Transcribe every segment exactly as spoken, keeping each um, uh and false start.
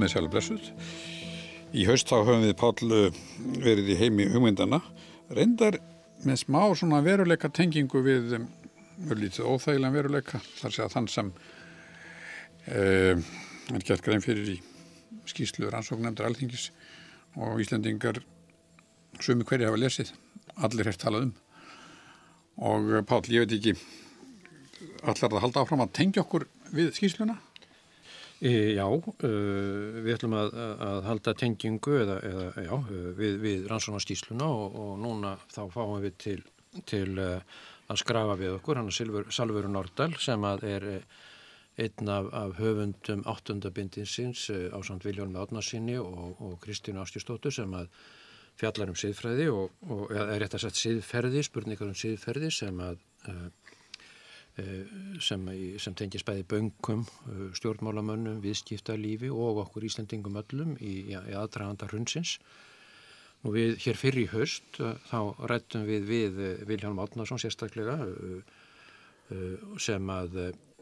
komið sæl og blessuð. Í haust þá höfum við Páll verið í heimi hugmyndana, reyndar með smá svona veruleika tengingu við um, lítið óþægilegan veruleika, þar sé að þann sem eh, er gert grein fyrir í skýrslu rannsóknarnefndar Alþingis og Íslendingar sumi hverju hafa lesið, allir heyrt talað um. Og Páll, ég veit ekki, ætlar það að halda áfram að tengja okkur við skýrsluna? E, já, uh, við ætlum að, að halda tengingu eða, eða, já, við, við rannsóknarskýrsluna og, og núna þá fáum við til, til uh, að skrafa við okkur, hann er Salvöru Nordal sem að er einn af, af höfundum áttunda bindinsins uh, ásamt Vilhjálmi Árnasyni og, og Kristínu Ásgeirsdóttur sem að fjallar um siðfræði og, og er rétt að sagt siðferði, spurningar um siðferði sem að uh, sem, sem tengis bæði bönkum, stjórnmálamönnum, viðskiptalífi og okkur Íslendingum öllum í, í aðdraganda hrunsins. Nú við hér fyrr í haust þá ræddum við við Vilhjálm Árnason sérstaklega sem að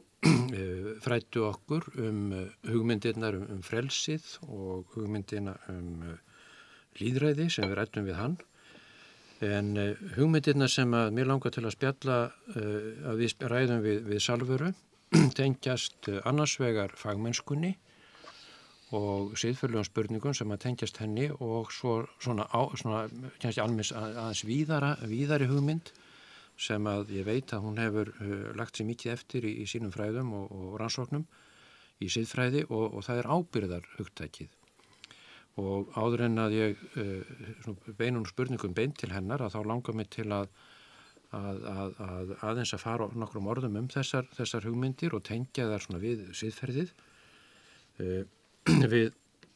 fræddu okkur um hugmyndirnar um, um frelsið og hugmyndina um lýðræði sem við ræddum við hann. En uh, hugmyndirna sem að mér langar til að spjalla uh, að við ræðum við, við Salvöru tengjast uh, annars vegar fagmennskunni og siðferðilegum spurningum sem að tengjast henni og svo svona, á, svona kannski almenns að, aðeins víðara, víðari hugmynd sem að ég veit að hún hefur uh, lagt sér mikið eftir í, í sínum fræðum og, og rannsóknum í siðfræði og, og það er ábyrgðar hugtækið. Og áður en að ég uh, beinum spurningum beint til hennar að þá langar mig til að, að, að, að aðeins að fara nokkrum orðum um þessar, þessar hugmyndir og tengja þær svona við siðferðið. Uh, við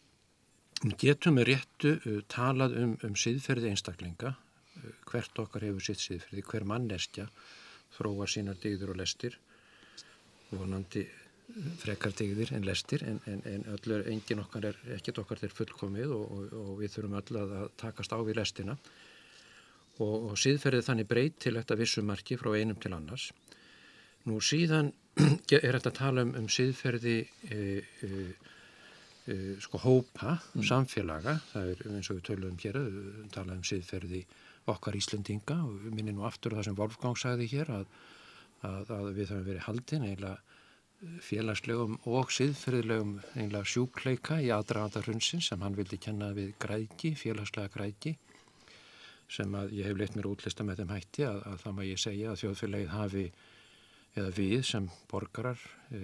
getum með réttu uh, talað um, um siðferði einstaklinga, uh, hvert okkar hefur sitt siðferði, hver manneskja þróar sínar dygðir og lestir, vonandi frekar dygðir en lestir en, en, en öll er engin okkar er ekkert okkar er fullkomið og, og, og við þurfum öll að, að takast á við lestina og, og siðferðið þannig breytilegt að vissu marki frá einum til annars. Nú síðan er þetta að tala um, um siðferði e, e, e, sko hópa, mm. samfélaga, það er eins og við töluðum hér, við tala um siðferði okkar Íslendinga og við minnum nú aftur það sem Wolfgang sagði hér að, að, að við þurfum verið haldin eiginlega félagslegum og siðferðilegum einlega sjúkleika í aðdraganda hrunsins sem hann vildi kenna við græðgi, félagslega græðgi sem að ég hef leitt mér útlista með þeim hætti að, að það má ég segja að þjóðfélagið hafi eða við sem borgarar e,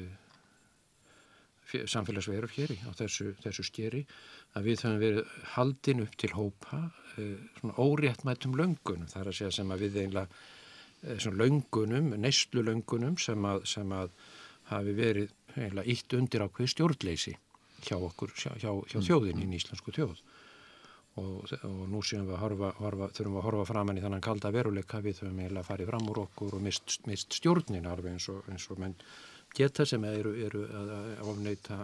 samfélagsverur hér á þessu, þessu skeri að við höfum verið haldin upp til hópa e, svona óréttmætum löngunum þar að segja sem að við einlega e, svona löngunum, neyslu löngunum sem að, sem að hafi verið eiginlega ítt undir ákveð stjórnleysi hjá okkur, hjá, hjá, hjá þjóðinni, í íslensku þjóð. Og, og nú séum við að horfa, horfa, þurfum við að horfa framan í þannig kalda veruleika, við þurfum eiginlega að fara fram úr okkur og mist, mist stjórnin alveg eins og, eins og menn geta sem eru, eru að ofneita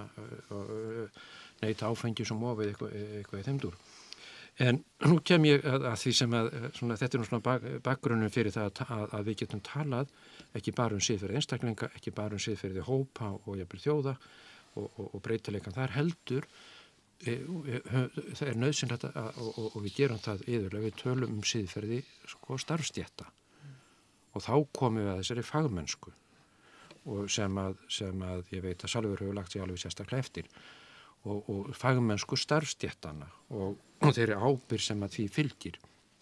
neita áfengi sem ofið eitthvað, eitthvað í þeim dúr. En nú kem ég að, að því sem að svona, þetta er nú svona bak, bakgrunnum fyrir það að, að við getum talað ekki bara um siðferði einstaklinga, ekki bara um siðferði hópa og jafnvel þjóða og, og, og breytileikan þar heldur e, e, það er nauðsynlegt að og, og, og við gerum það yfirlega, við tölum um siðferði sko starfstétta og þá komum við að þessari fagmennsku og sem að, sem að ég veit að Salvör hefur lagt sig alveg sérstaklega eftir og, og fagmennsku starfstéttana og, og þeirri ábyrgð sem að því fylgir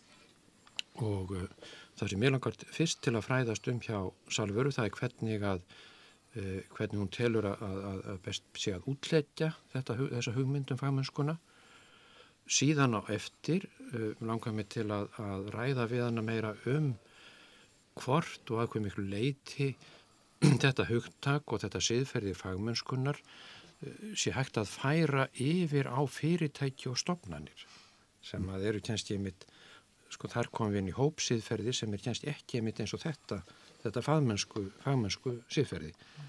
og uh, það sem ég langar fyrst til að fræðast um hjá Salvöru það er hvernig að uh, hvernig hún telur að, að, að best sé að útleggja þetta, þessa hugmyndum fagmennskuna síðan á eftir uh, langar mig til að, að ræða við hana meira um hvort og að hver miklu leyti þetta hugtak og þetta siðferði fagmennskunar sé hægt að færa yfir á fyrirtæki og stofnanir sem að eru kannski einmitt, sko þar komum við inn í hópsiðferði sem er kannski ekki einmitt eins og þetta, þetta fagmennsku, fagmennsku siðferði.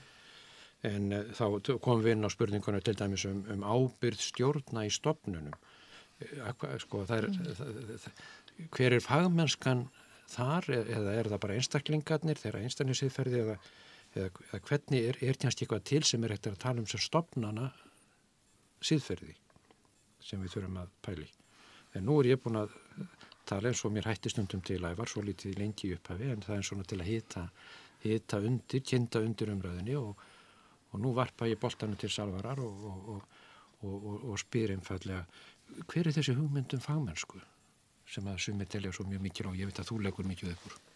En uh, þá komum við inn á spurningunum til dæmis um, um ábyrgð stjórna í stofnunum. Uh, sko það er, það, það, hver er fagmennskan þar eða er það bara einstaklingarnir þeirra einstaklingssiðferði eða eða, eða hvernig er, er kannski eitthvað til sem er eftir að tala um sem stofnana siðferði sem við þurfum að pæli. En nú er ég búin að tala eins og mér hætti stundum til að ég var svo lítið lengi í upphafi en það er svona til að hita, hita undir, kynda undir umræðinni og, og nú varpa ég boltanum til Salvarar og, og, og, og, og spyr einfallega hver er þessi hugmyndum fagmennsku sem að sumir telja svo mjög mikil og ég veit að þú leggur mikið upp úr.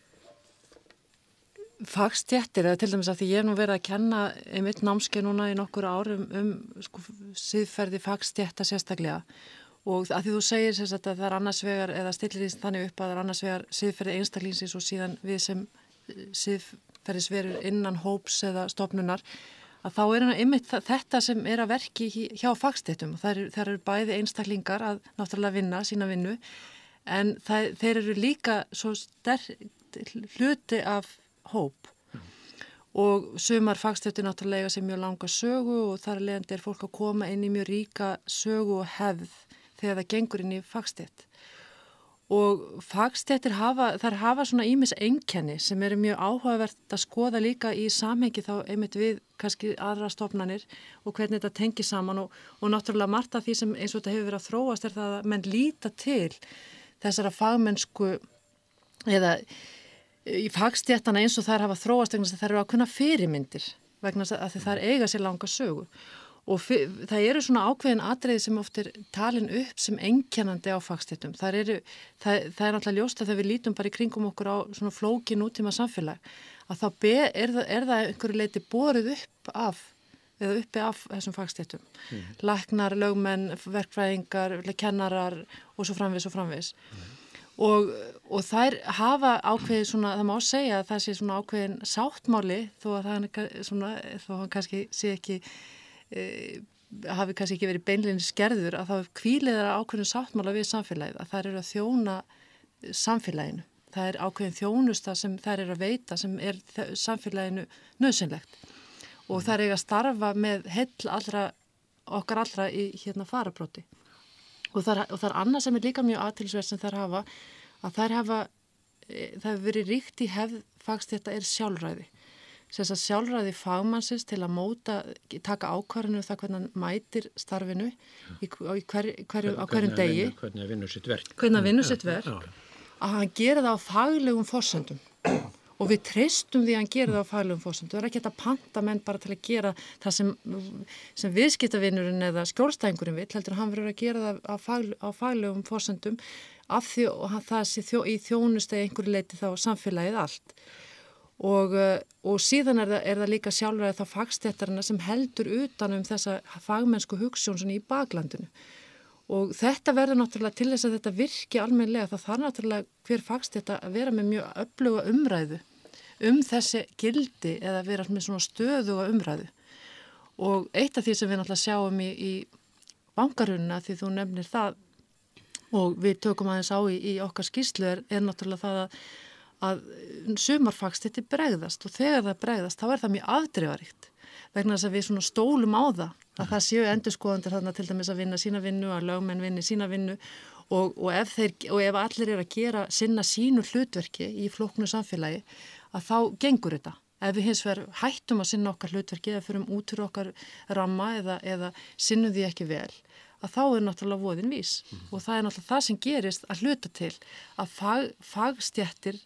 Fagstéttir, eða til dæmis að því ég hef nú verið að kenna einmitt námskeið núna í nokkur árum um sko, siðferði fagstétta sérstaklega og að því þú segir sem sagt, að það er annars vegar eða stillir því þannig upp að það er annars vegar siðferði einstaklingsins og síðan við sem siðferðisverur innan hóps eða stofnunar að þá er einmitt þetta sem er að verki hjá fagstéttum. Það eru, það eru bæði einstaklingar að náttúrulega vinna sína vinnu en það, þeir eru líka svo sterk hluti af hóp mm. og sumar fagstéttir náttúrulega sem mjög langa sögu og þar leiðandi er fólk að koma inn í mjög ríka sögu og hefð þegar það gengur inn í fagstétt og fagstéttir hafa, þar hafa svona ýmis einkenni sem eru mjög áhugavert að skoða líka í samhengi þá einmitt við kannski aðra stofnanir og hvernig þetta tengir saman og, og náttúrulega margt af því sem eins og þetta hefur verið að þróast er það að menn líta til þessara fagmennsku eða í fagstéttana eins og þær hafa þróast vegna þess að þær eru að kunna fyrirmyndir vegna þess að þær eiga sér langa sögu og fyr, það eru svona ákveðin atriði sem oft er talin upp sem einkennandi á fagstéttum. Það, eru, það, það er náttúrulega ljóst að þegar við lítum bara í kringum okkur á svona flóki nútíma samfélag að þá be, er, það, er það einhverju leiti borið upp af eða uppi af þessum fagstéttum. Mm. Læknar, lögmenn, verkfræðingar, kennarar og svo framvegis og framvegis. Mm. Og, og þær hafa ákveðið svona, það má segja að það sé svona ákveðin sáttmáli þó að það er svona, þó að hann kannski sé ekki, e, hafi kannski ekki verið beinleins skerður að þá hvílir þeirra ákveðin sáttmála við samfélagið, að þær eru að þjóna samfélaginu. Það er ákveðin þjónusta sem þær eru að veita sem er samfélaginu nauðsynlegt. Og þær eiga að starfa með heill allra, okkar allra í hérna farabróti. Og það, og það er annað sem er líka mjög athyglisvert sem þær hafa, að þær hafa, það hefur verið ríkt í hefð fagstétta er sjálfræði. Þess að sjálfræði fagmannsins til að móta, taka ákvarðinu það hvernig hann mætir starfinu í, í hver, hverju, á hverjum degi. Hvernig að vinna sitt verk. Hvernig að vinna sitt verk. Að hann gera það á faglegum forsendum. Og við treystum því að hann gera það á faglegum forsendum. Það er ekki að panta menn bara til að gera það sem, sem viðskiptavinurinn eða skjólstæðingurinn vill, heldur hann verður að gera það á, fag, á faglegum forsendum af því að það sé þjó, í þjónustu einhverju leiti þá samfélagið allt. Og, og síðan er það, er það líka sjálfræði þá fagstéttarina sem heldur utan um þessa fagmennsku hugsjón svona í baklandinu. Og þetta verður náttúrulega til þess að þetta virki almennlega, það þarf náttúrulega hver fagstétt að vera með mjög öfluga umræðu um þessi gildi eða vera með svona stöðuga umræðu. Og eitt af því sem við náttúrulega sjáum í, í bankarunna, því þú nefnir það og við tökum aðeins á í, í okkar skýrslu er, er náttúrulega það að, að sumar fagstéttir bregðast og þegar það bregðast þá er það mjög afdrifaríkt vegna þess að við svona stólum á það að það séu endurskoðandir þarna til dæmis að vinna sína vinnu, að lögmenn vinni sína vinnu og, og, ef þeir, og ef allir er að gera sinna sínu hlutverki í flóknu samfélagi að þá gengur þetta. Ef við hins vegar hættum að sinna okkar hlutverki eða fyrir út úr okkar ramma eða, eða sinnum því ekki vel, að þá er náttúrulega voðin vís. Mm. Og það er náttúrulega það sem gerist að hluta til að fag, fagstéttir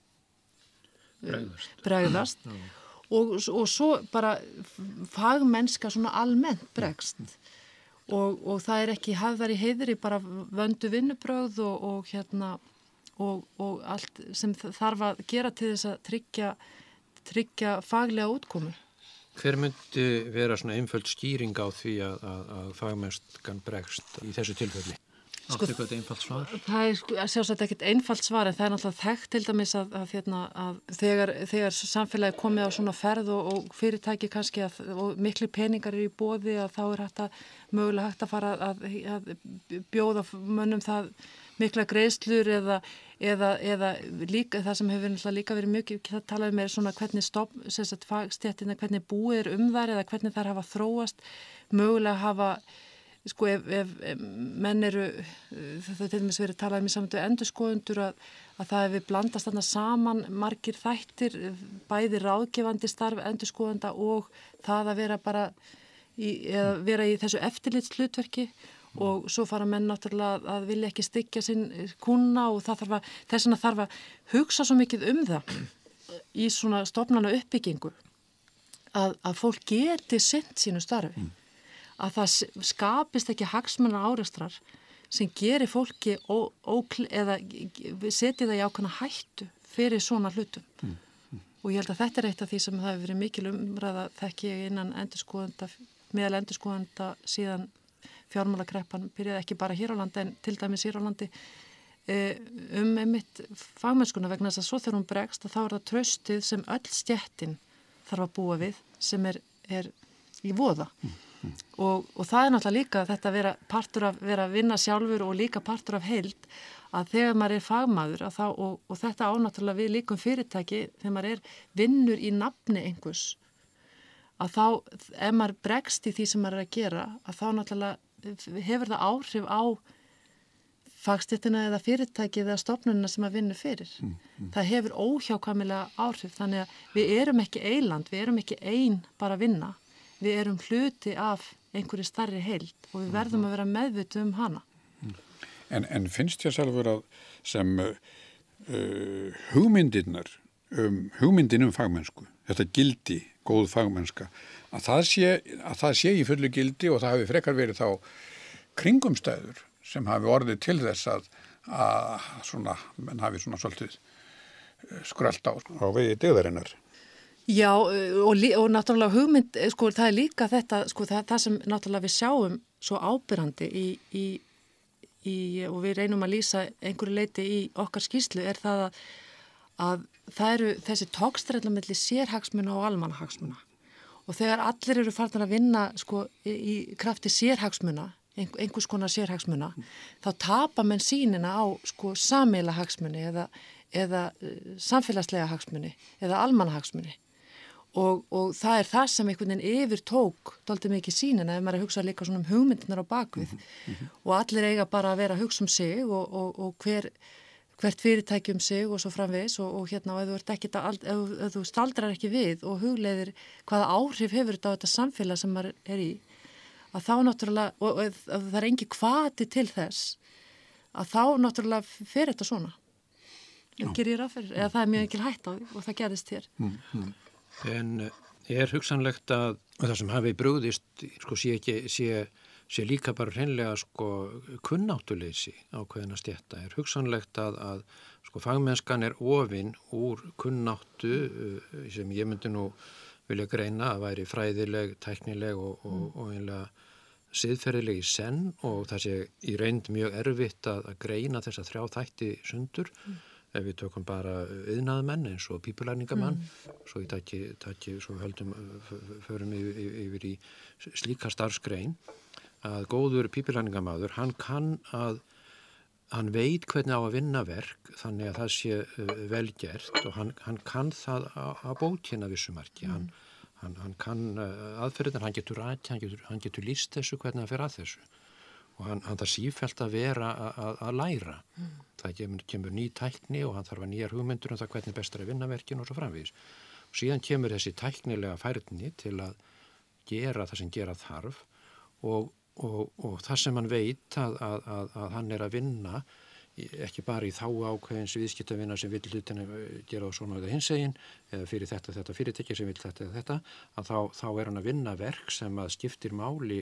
bregðast. bregðast mm. og, og svo bara fagmennska svona almennt bregst. Mm. Og, og það er ekki hafðar í heiðri bara vöndu vinnubrögð og, og hérna og, og allt sem þarf að gera til þess að tryggja, tryggja faglega útkomu. Hver myndi vera svona einföld skýring á því að, að, að fagmennskan bregst í þessu tilfelli? Áttu eitthvað einfalt svar? Það er sko, sjálfsagt ekkert einfalt svar en það er náttúrulega þekkt til dæmis að, að, hérna, að þegar, þegar samfélagi komið á svona ferð og, og fyrirtæki kannski að, og miklu peningar eru í boði að þá er hægt að mögulega hægt að fara að, að bjóða mönnum það mikla greiðslur eða, eða, eða líka, það sem hefur náttúrulega líka verið mjög, það talaði með svona hvernig stopp, sérstaklega fagstéttina, hvernig búið er um þær eða hvernig þær hafa þróast, mögulega hafa sko ef, ef, ef menn eru, það er til dæmis verið talað um í samtöku endurskoðendur að, að það hefur blandast þarna saman margir þættir, bæði ráðgefandi starf endurskoðenda og það að vera bara í, eða vera í þessu eftirlitshlutverki og svo fara menn náttúrulega að vilja ekki styggja sinn kúnna og það þarf að, þess vegna þarf að hugsa svo mikið um það í svona stofnana uppbyggingu að, að fólk geti sinnt sínu starfi, mm. að það skapist ekki hagsmuna árekstrar sem gerir fólki ó, ókl, eða setja það í ákveðna hættu fyrir svona hlutum. Mm. Mm. Og ég held að þetta er eitt af því sem það hefur verið mikil umræða þekki ég innan endurskoðenda, meðal endurskoðenda síðan fjármálakreppan byrjaði ekki bara hér á landi en til dæmis hér á landi um einmitt fagmennskuna vegna þess að svo þegar hún bregst að þá er það traustið sem öll stéttin þarf að búa við sem er, er í voða mm, mm. Og, og það er náttúrulega líka þetta að vera partur af vera að vinna sjálfur og líka partur af heild að þegar maður er fagmaður að þá, og, og þetta ánáttúrulega við líkum fyrirtæki þegar maður er vinnur í nafni einhvers að þá ef maður bregst í því sem maður er að gera að þá náttúrulega hefur það áhrif á fagstéttina eða fyrirtæki eða stofnunina sem að vinna fyrir. Mm, mm. Það hefur óhjákvæmilega áhrif þannig að við erum ekki eiland, við erum ekki ein bara að vinna. Við erum hluti af einhverju starri heild og við verðum að vera meðvituð um hana. En, en finnst ég sjálfur að sem uh, hugmyndirnar, um, hugmyndin um fagmennsku, þetta gildi, góð fagmennska, að það sé, að það sé í fullu gildi og það hafi frekar verið þá kringumstæður sem hafi orðið til þess að, að svona, menn hafi svona svolítið skrölt á, á vegi dygðarinnar. Já, og, og náttúrulega hugmynd, sko, það er líka þetta, sko, það, það sem náttúrulega við sjáum svo ábyrrandi í, í, í, og við reynum að lýsa einhverju leiti í okkar skýrslu, er það að, að það eru þessi tókstræðla milli sérhagsmuna og almannahagsmuna. Og þegar allir eru farnir að vinna, sko, í, í krafti sérhagsmuna, einhvers konar sérhagsmuna, mm. þá tapar menn sýnina á sko sameiginlega hagsmuni eða, eða uh, samfélagslega hagsmuni eða almannahagsmuni og, og það er það sem einhvern veginn yfir tók dálítið mikið sýnina ef maður er að hugsa líka svona um hugmyndinar á bakvið mm -hmm. og allir eiga bara að vera að hugsa um sig og, og, og hver, hvert fyrirtæki um sig og svo framvegis og, og hérna og ef þú, ert ekki, ef, ef þú staldrar ekki við og hugleiðir hvaða áhrif hefur þetta á þetta samfélag sem maður er í að þá náttúrulega, og, og, og það er engi hvati til þess, að þá náttúrulega fer þetta svona. Ger ég ráð fyrir, eða það er mjög engil hætt á því og það gerðist hér. Mm, mm. En er hugsanlegt að það sem hafi brugðist, sko, sé, ekki, sé, sé líka bara hreinlega sko, kunnáttuleysi ákveðina stétta. Er hugsanlegt að, að sko, fagmennskan er ofin úr kunnáttu sem ég myndi nú vilja greina að væri fræðileg, tæknileg og, og, og einlega siðferðileg í senn og það sé í reynd mjög erfitt að, að greina þessa þrjá þætti sundur mm. ef við tökum bara iðnaðarmenn eins og pípulagningamann mm. svo í taki, taki svo höldum förum yfir, yfir í slíka starfsgrein að góður pípulagningamaður hann kann að hann veit hvernig á að vinna verk þannig að það sé uh, velgert og hann, hann kann það að bókina vissumarki. Mm. Hann, hann, hann kann uh, aðferðin, hann getur rætt, hann getur, hann getur lýst þessu hvernig hann fer að þessu og hann, hann þarf sífellt að vera að læra. Mm. Það kemur, kemur ný tækni og hann þarf að nýjar hugmyndur um það hvernig best er að vinna verkin og svo framvegis. Og síðan kemur þessi tæknilega færni til að gera það sem gera þarf og Og, og það sem hann veit að, að, að, að hann er að vinna ekki bara í þá ákveðins viðskiptavinna sem vill hlutina gera á svona eða hinsegin eða fyrir þetta, þetta fyrirtæki sem vill þetta eða þetta að þá, þá er hann að vinna verk sem að skiptir máli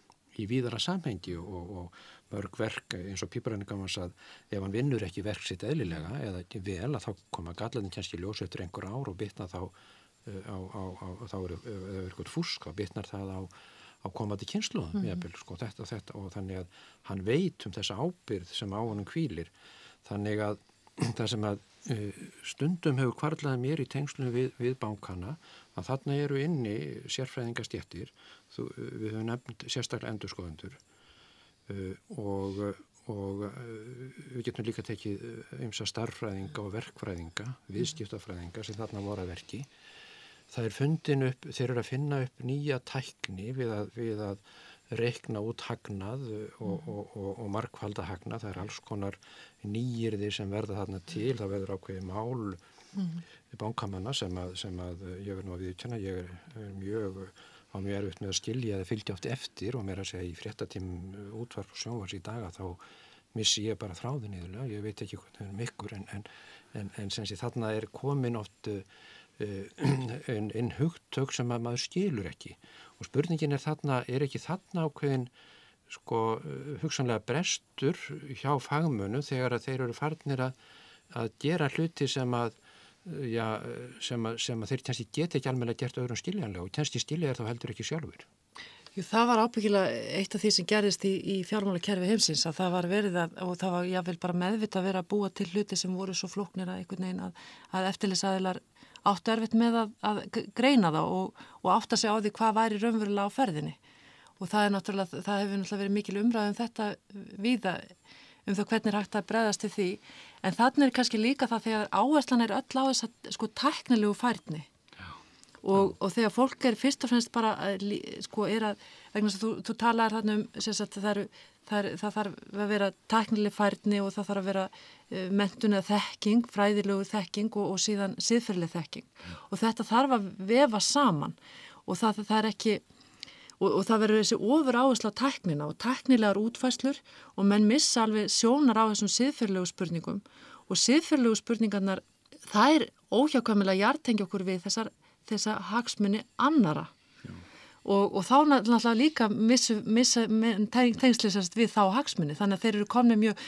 í víðara samhengi og, og mörg verk eins og pípuræningamaðs að ef hann vinnur ekki verk sitt eðlilega eða ekki vel að þá koma gallarnir kannski ljós eftir einhver ár og bitna þá á, á, á, þá er eitthvað fúsk og bitnar það á á komandi kynsluðum, mm -hmm. sko, þetta, þetta og þannig að hann veit um þessa ábyrgð sem á honum hvílir. Þannig að það sem að uh, stundum hefur hvarflaði mér í tengslunum við, við bankana að þarna eru inni sérfræðingastéttir, þú, við höfum nefnt sérstaklega endurskoðendur uh, og, og uh, við getum líka tekið ýmsa starffræðinga og verkfræðinga, viðskiptafræðinga sem þarna voru að verki. Það er fundin upp, þeir eru að finna upp nýja tækni við að, við að reikna út hagnað og, og, og, og margfalda hagnað. Það er alls konar nýjirðir sem verða þarna til. Það verður ákveðið mál mm. bankamanna sem að, sem að ég verður nú að viðkjanna. Ég er, er mjög á mjög erfitt með að skilja eða fylgja oft eftir og meira að segja í fréttatímum útvarp og sjónvarps í daga þá missi ég bara þráðin yfirlega, ég veit ekki hvað það er um ykkur en, en, en, en sem sé þarna er komin oft uh, einn ein hugtök sem að maður skilur ekki og spurningin er þarna, er ekki þarna ákveðin sko hugsanlega brestur hjá fagmönnum þegar að þeir eru farnir að, að gera hluti sem að já, sem að, sem að þeir kannski geta ekki almennilega gert öðrum skiljanlega og kannski skilja er þá heldur ekki sjálfur. Jú, það var ábyggilega eitt af því sem gerðist í, í fjármálakerfi heimsins að það var verið að, og það var jáfnvel bara meðvitað að vera að búa til hluti sem voru svo flóknir að einhvern veginn að, að eftirlitsaðilar áttu erfitt með að, að greina það og, og átta sig á því hvað væri raunverulega á ferðinni. Og það er náttúrulega, það hefur náttúrulega verið mikil umræð um þetta víða, um það hvernig er hægt að bregðast til því. En þannig er kannski líka það þegar áherslan er öll á þess að sko tæknilegu færni. Og, og þegar fólk er fyrst og fremst bara, sko, er að, vegna þess að þú, þú talaðir þarna um, sem sagt, það, eru, það, er, það þarf að vera tæknileg færni og það þarf að vera uh, menntun eða þekking, fræðilegu þekking og, og síðan siðferðileg þekking. Mm. Og þetta þarf að vefa saman og það, það er ekki, og, og það verður þessi ofur áhersla á tæknina og tæknilegar útfærslur og menn missa alveg sjónar á þessum siðferðilegu spurningum og siðferðilegu spurningarnar, það er óhjákvæmilega jartengja okkur við þessar þessa hagsmuni annara og, og þá náttúrulega líka missa, missa tengslisast við þá hagsmuni þannig að þeir eru komni mjög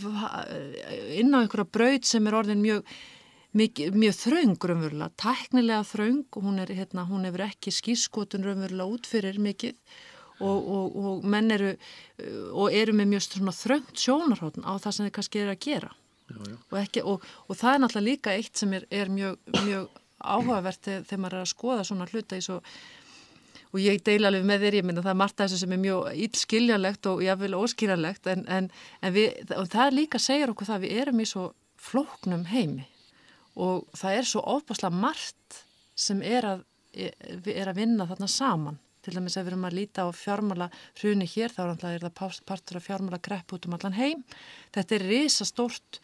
inn á einhverja braut sem er orðin mjög, mjög, mjög þröng raunverulega, tæknilega þröng og hún, er, hérna, hún hefur ekki skírskotun raunverulega út fyrir mikið og, og, og menn eru og eru með mjög svona þröngt sjónarhóttn á það sem þeir kannski eru að gera já, já. Og, ekki, og, og það er náttúrulega líka eitt sem er, er mjög, mjög áhugavert þegar maður er að skoða svona hluta í svo, og ég deila alveg með þér, ég minna það er margt af þessu sem er mjög illskiljanlegt og jáfnvel óskiljanlegt en, en, en við, og það líka segir okkur það að við erum í svo flóknum heimi og það er svo ofboðslega margt sem er að, er að vinna þarna saman, til dæmis ef við erum að líta á fjármála hruni hér, þá er það partur af fjármála krepp út um allan heim, þetta er risastórt,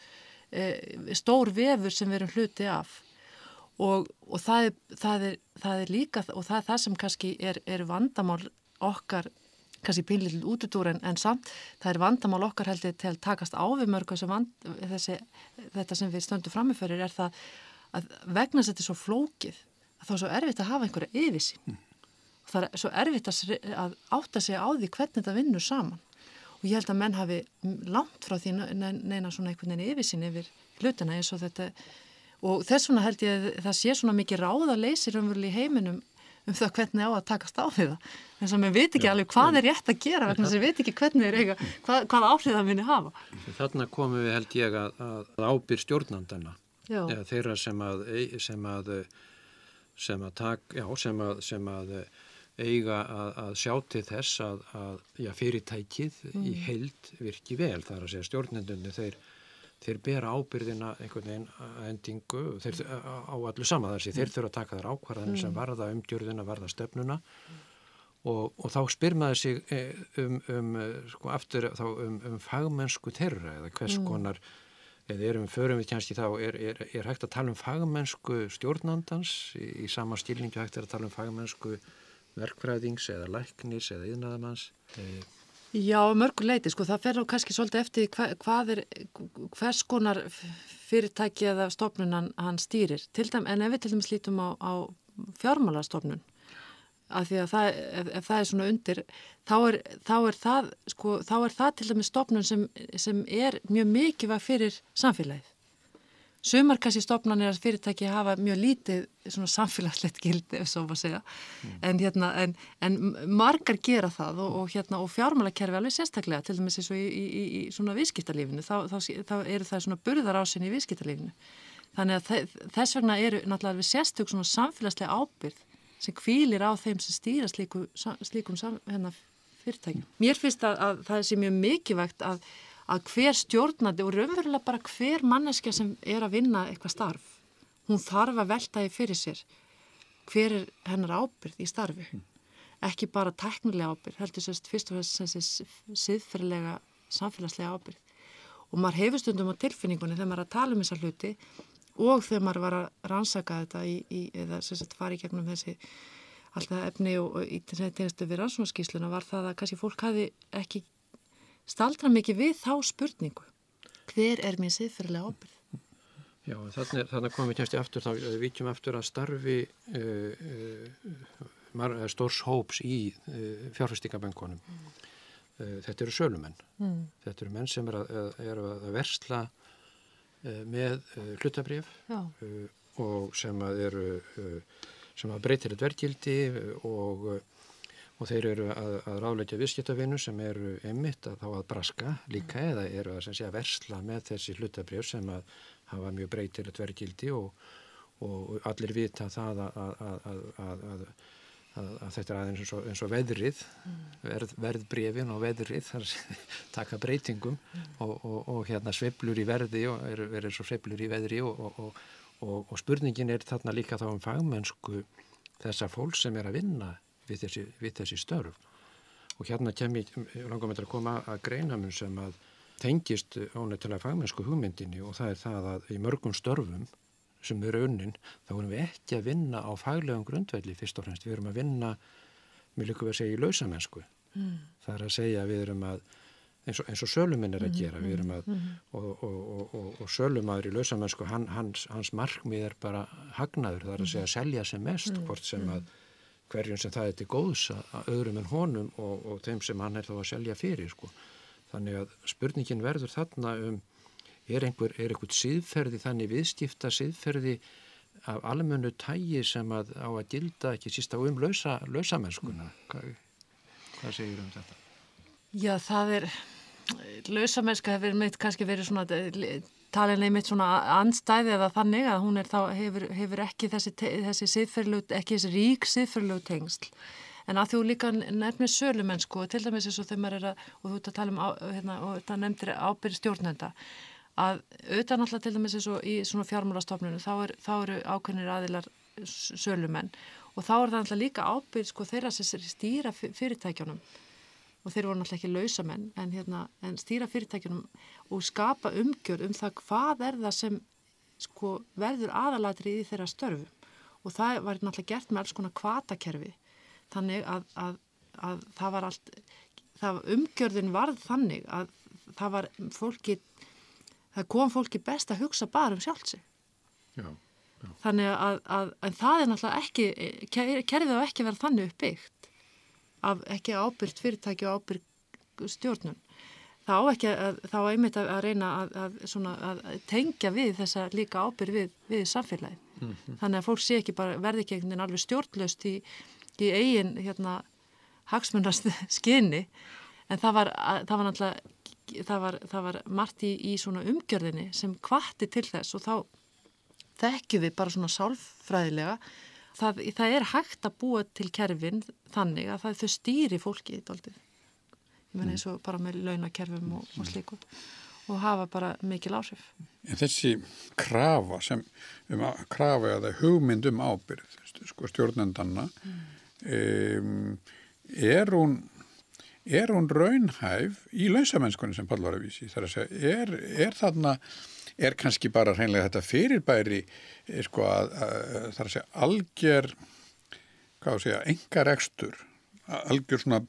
stór vefur sem við erum hluti af. Og, og það, er, það, er, það er líka, og það er það sem kannski er, er vandamál okkar, kannski pínlítið útudúr en, en samt, það er vandamál okkar heldur til að takast á við mörg vand, þessi, þetta sem við stöndum framiförir er það að vegna þess að þetta er svo flókið, að þá er svo erfitt að hafa einhverja yfirsýn. Mm. Og það er svo erfitt að, að átta sig á því hvernig þetta vinnur saman. Og ég held að menn hafi langt frá því neina svona einhvern veginn yfirsýn yfir hlutina eins og þetta. Og þess vegna held ég að það sé svona mikið ráðaleysi raunverulega í heiminum um það hvernig á að takast á við það. Þess að maður veit ekki já, alveg hvað já. Er rétt að gera vegna þess að ég veit ekki hvernig er eiga, hvað, hvað áhrif það muni hafa. Þarna komum við held ég að, að ábyrgð stjórnandana, eða þeirra sem að, sem að, sem að, tak, já, sem að, sem að eiga að, að sjá til þess að, að já, fyrirtækið mm. í heild virki vel, það er að segja stjórnendunni þeir þeir bera ábyrðina einhvern veginn að endingu þeir, á allu sama þessi, þeir þurfa að taka þær ákvarðanir mm. sem varða umgjörðina, varða stefnuna og, og þá spyr maður sig um, um, sko, aftur þá um, um fagmennsku þeirra eða hvers mm. konar, eða erum förum við kannski þá, er, er, er hægt að tala um fagmennsku stjórnandans, í, í sama skilningu hægt er að tala um fagmennsku verkfræðings eða læknis eða iðnaðarmanns eða Já, mörgur leiti, sko, það fer á kannski svolítið eftir hva, hvað er, hvers konar fyrirtæki eða stofnunan hann stýrir. Til dæmis, en ef við til dæmis lítum á, á fjármálastofnun, af því að það, ef, ef það er svona undir, þá er, þá er það, sko, þá er það til dæmis stofnun sem, sem er mjög mikilvæg fyrir samfélagið. Sumar kannski stofnanir að fyrirtæki hafa mjög lítið svona samfélagslegt gildi, ef svo maður segja, mm. en, hérna, en, en margar gera það og, og, hérna, og fjármálakerfi alveg sérstaklega, til dæmis eins og í, í, í svona viðskiptalífinu, þá, þá, þá eru það svona burðarásin í viðskiptalífinu. Þannig að þess vegna eru náttúrulega alveg sérstök svona samfélagslega ábyrgð sem hvílir á þeim sem stýra slíku, slíkum hérna, fyrirtækjum. Mér finnst að, að það sé mjög mikilvægt að að hver stjórnandi og raunverulega bara hver manneskja sem er að vinna eitthvað starf, hún þarf að velta því fyrir sér hver er hennar ábyrgð í starfi. Mm. Ekki bara tæknilega ábyrgð, heldur sérst fyrst og fremst þessi siðferðilega, samfélagslega ábyrgð. Og maður hefur stundum á tilfinningunni þegar maður er að tala um þessa hluti og þegar maður var að rannsaka þetta í, í, eða sérst fara í gegnum þessi alltaf efni og, og í tegnastu við rannsóknarskýrsluna var það að kannski fólk hafi ekki staldra mikið við þá spurningu. Hver er mín siðferðilega ábyrgð? Já, þannig, þannig komum við kemst aftur, þá víkjum aftur að starfi uh, uh, stórs hóps í uh, fjárfestingabönkunum. Mm. Uh, þetta eru sölumenn. Mm. Þetta eru menn sem er að, er að versla uh, með uh, hlutabréf uh, og sem að eru uh, sem að breytir eitt verðgildi og og þeir eru að, að ráðleggja viðskiptavinu sem eru einmitt að þá að braska líka eða eru að, að versla með þessi hlutabréf sem að hafa mjög breytilegt verðgildi og, og allir vita það að, að, að, að, að þetta er aðeins eins og, eins og veðrið, verð, verðbréfin og veðrið, þar taka breytingum og, og, og hérna sveiflur í verði og eru er eins og sveiflur í veðri og, og, og, og spurningin er þarna líka þá um fagmennsku þessa fólk sem er að vinna Við þessi, við þessi störf. Og hérna kem ég, langar mér til að koma að greinamun sem að tengist óneittalega fagmennsku hugmyndinni og það er það að í mörgum störfum sem eru unnin, þá erum við ekki að vinna á faglegum grundvelli fyrst og fremst. Við erum að vinna, mér líka við að segja, í lausamennsku. Mm. Það er að segja að við erum að, eins og, eins og söluminn er að gera, við erum að, mm. og, og, og, og, og sölumadur í lausamennsku, hann, hans, hans markmið er bara hagnaður, það er að segja að selja sem mest, mm. hvort sem að hverjum sem það er til góðs að öðrum en honum og, og þeim sem hann er þá að selja fyrir sko. Þannig að spurningin verður þarna um er einhver, er einhver siðferði þannig viðskipta siðferði af almennu tægi sem að á að gilda ekki síst á um lausa, lausamennskuna. Hvað, hvað segir um þetta? Já, það er lausamennska hefur meitt kannski verið svona talin einmitt svona andstæði eða þannig að hún er þá hefur, hefur ekki þessi, þessi siðferðilegu, ekki þessi rík siðferðilegu tengsl. En að þú líka nefnir sölumennsku og til dæmis eins og þegar maður er að, og þú ert að tala um á, hérna, og það nefndir ábyrgð stjórnenda, að auðvitað náttúrulega til dæmis eins og í svona fjármálastofnunum þá, er, þá eru ákveðnir aðilar sölumenn og þá er það náttúrulega líka ábyrgð sko þeirra sem stýra fyrirtækjunum. Og þeir voru náttúrulega ekki lausamenn en, hérna, en stýra fyrirtækjunum og skapa umgjörð um það hvað er það sem sko, verður aðalatrið í þeirra störfum. Og það var náttúrulega gert með alls konar hvatakerfi. Þannig að, að, að það var allt, það umgjörðin varð þannig að það var fólki, það kom fólki best að hugsa bara um sjálft sig. Já, já. Þannig að, að en það er náttúrulega ekki, kerfið á ekki verið þannig uppbyggt. Af ekki ábyrgt fyrirtæki og ábyrgt stjórnun. Þá ekki að, þá einmitt að, að reyna að, að, svona, að tengja við þessa líka ábyrgð við, við samfélagi. Mm-hmm. Þannig að fólk sé ekki bara verði ekki einhvern veginn alveg stjórnlaust í, í eigin hérna, hagsmunast skinni. En það var, það var náttúrulega, það var, það var margt í, í svona umgjörðinni sem hvatti til þess og þá þekkjum við bara svona sálfræðilega Það, það er hægt að búa til kerfin þannig að það þau stýri fólki dálítið. Ég meina eins og bara með launakerfum og, og slíku og hafa bara mikil áhrif. En þessi krafa sem um að krafa eða hugmynd um ábyrgð sko stjórnendanna mm. um, er hún er hún raunhæf í lausamennskunni sem Páll var að vísi. Það er að segja, er, er þarna er kannski bara hreinlega þetta fyrirbæri sko að, að það er að segja alger, hvað að segja, engar rekstur, algjör svona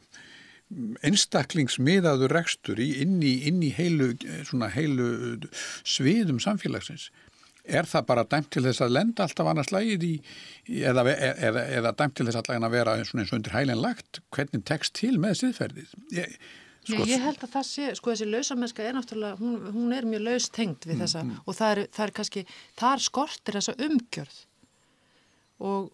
einstaklingsmiðaður rekstur í, inn, í, inn í heilu, svona heilu sviðum samfélagsins. Er það bara dæmt til þess að lenda alltaf annars lagið í, eða, eða, eða dæmt til þess allavega að vera svona eins og undir hælinn lagt, hvernig tekst til með siðferðið? Ég, Sko, ég held að það sé, sko þessi lausamennska er náttúrulega, hún, hún er mjög laus tengd við þessa mm, mm. og það er, það er kannski, þar skortir þessa umgjörð og,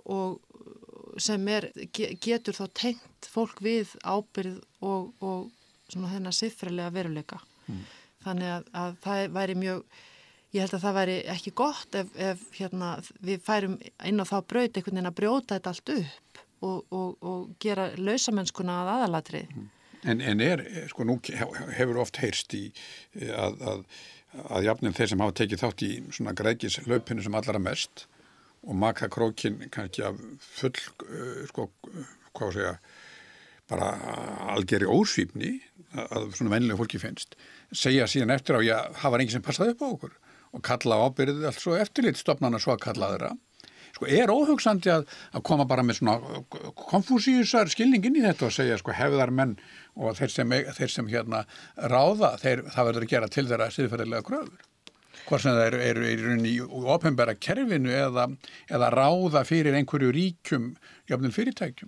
og sem er, getur þá tengt fólk við ábyrgð og, og svona þennan siðferðilega veruleika. Mm. Þannig að, að það væri mjög, ég held að það væri ekki gott ef, ef hérna, við færum inn á þá braut einhvern veginn að brjóta þetta allt upp og, og, og gera lausamennskuna að aðalatrið. Mm. En, en er, sko nú hefur oft heyrst í að, að, að jafnvel þeir sem hafa tekið þátt í svona grækislaupinu sem allra mest og maka krókin kannski af full, sko, hvað að segja, bara algeri ósvífni að svona venjulega fólki finnst, segja síðan eftir á, já, það var enginn sem passaði upp á okkur og kalla á ábyrðið allt svo eftirlit stofnana svo að kalla þeirra. sko er óhugsandi að, að koma bara með svona konfúsíusar skilning inn í þetta og segja sko hefðar menn og þeir sem, þeir sem hérna ráða, þeir, það verður að gera til þeirra siðferðilega kröfur. Hvort sem það eru, eru, eru í opinbera kerfinu eða, eða ráða fyrir einhverju ríkjum, jafnvel fyrirtækjum.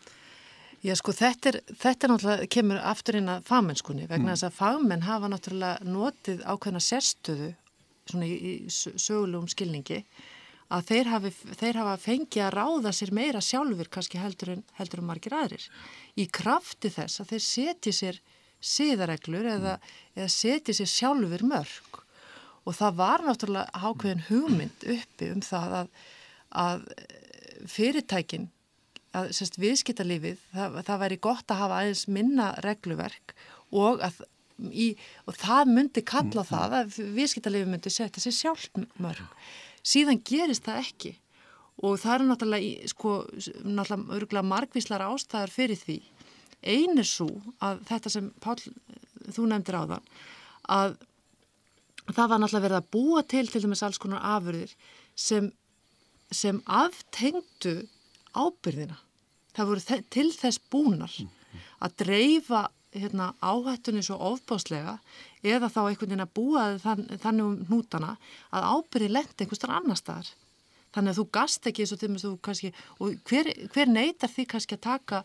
Já, sko, þetta er, þetta er náttúrulega, kemur aftur inn að fagmennskunni vegna þess mm. að fagmenn hafa náttúrulega notið ákveðna sérstöðu svona í, í sögulegum skilningi að þeir hafi, þeir hafa fengið að ráða sér meira sjálfur kannski heldur en, heldur en margir aðrir. Í krafti þess að þeir setji sér siðareglur eða, eða setji sér sjálfur mörk og það var náttúrulega ákveðin hugmynd uppi um það að, að fyrirtækin að sérst, viðskiptalífið, það, það væri gott að hafa aðeins minna regluverk og, að, í, og það myndi kalla mm. það að viðskiptalífið myndi setja sér sjálfmörk. Síðan gerist það ekki og það er náttúrulega, sko, náttúrulega örgulega margvíslar ástæðar fyrir því. Ein er svo að þetta sem Páll, þú nefndir áðan, að það var náttúrulega verið að búa til til dæmis alls konar afurðir sem, sem aftengdu ábyrðina. Það voru þe- til þess búnar að dreifa hérna, áhættunni svo ofbáslega eða þá einhvern veginn að búa þann, þannig um hnútana að ábyrði lenti einhvers staðar annar staðar. Þannig að þú gast ekki eins og til þú kannski, og hver, hver neitar því kannski að taka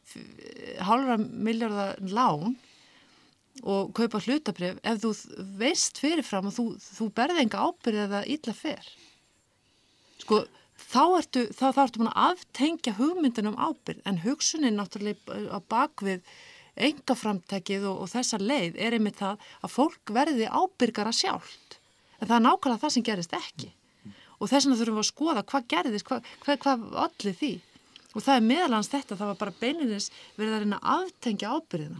hálfra milljarða lán og kaupa hlutabrif ef þú veist fyrirfram og þú, þú berði enga ábyrði eða illa fer. Sko, þá ertu, þá, þá ertu búin að aftengja hugmyndin um ábyrgð, en hugsunin náttúrulega á bakvið einkaframtakið og, og þessa leið er einmitt það að fólk verði ábyrgara sjálft. En það er nákvæmlega það sem gerist ekki. Og þess vegna þurfum við að skoða hvað gerðist, hvað, hvað, hvað olli því. Og það er meðalans þetta, það var bara beinlinis verið að reyna að aftengja ábyrgðina.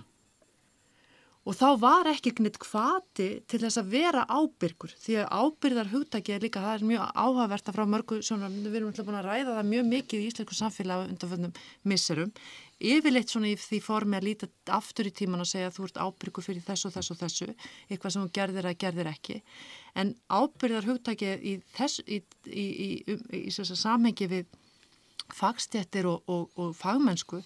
Og þá var ekki neitt hvati til þess að vera ábyrgur, því að ábyrðar hugtaki er líka, það er mjög áhugavert að frá mörgu, svona, við erum alltaf búin að ræða það mjög mikið í íslensku samfélagi undanförnum misserum, yfirleitt svona í því formi að líta aftur í tíman og segja að þú ert ábyrgur fyrir þessu og þessu og þessu, eitthvað sem þú gerðir að gerðir ekki, en ábyrðar hugtaki í þess, í, í, í, í, í, í samhengi við fagstéttir og, og, og fagmennsku,